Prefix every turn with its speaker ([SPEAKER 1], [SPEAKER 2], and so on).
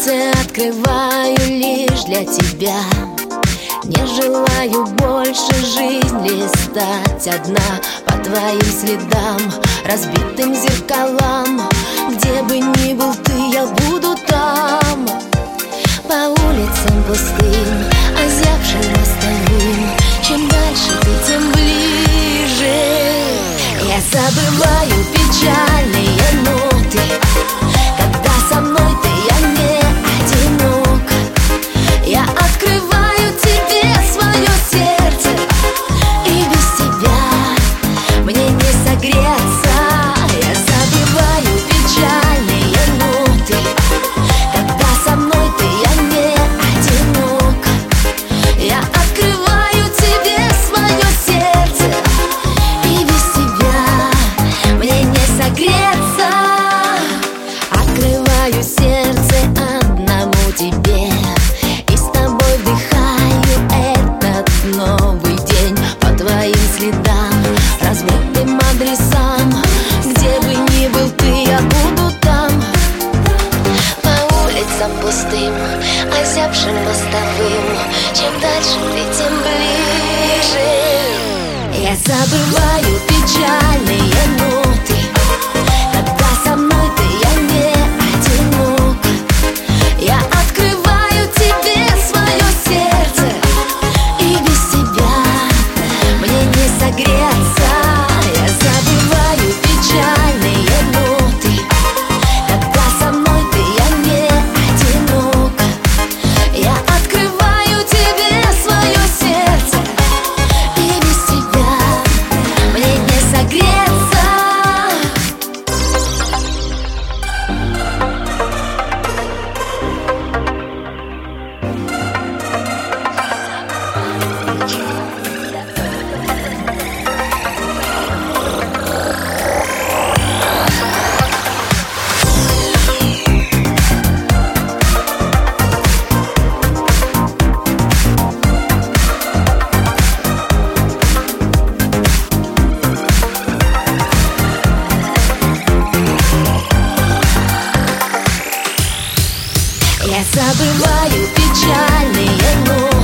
[SPEAKER 1] сердце открываю лишь для тебя. Не желаю больше жизнь листать одна по твоим следам, разбитым зеркалам. Где бы ни был ты, я буду там. По улицам пустым, озябшим мостовым, чем дальше ты, тем ближе. Я забываю печальные ноты. Когда со мной ты, я не одинок. Я открываю тебе свое сердце, и без тебя мне не согреться. Я забываю печальные ноты. Когда со мной ты, я не одинок. Я открываю тебе свое сердце, и без тебя мне не согреться. Открываю сердце одному тебе, и с тобой вдыхаю этот новый день по твоим следам, размытым адресам. Где бы ни был ты, я буду там. По улицам пустым, озябшим мостовым, чем дальше ты, тем ближе. Я забываю печальные ноты. Когда со мной ты, я не одинок. Я открываю тебе свое сердце, и без тебя мне не согреться. Я забываю печальные ноты. Когда со мной ты, я не одинок. Я открываю тебе свое сердце, и без тебя мне не согреться. Я забываю печальные ноты.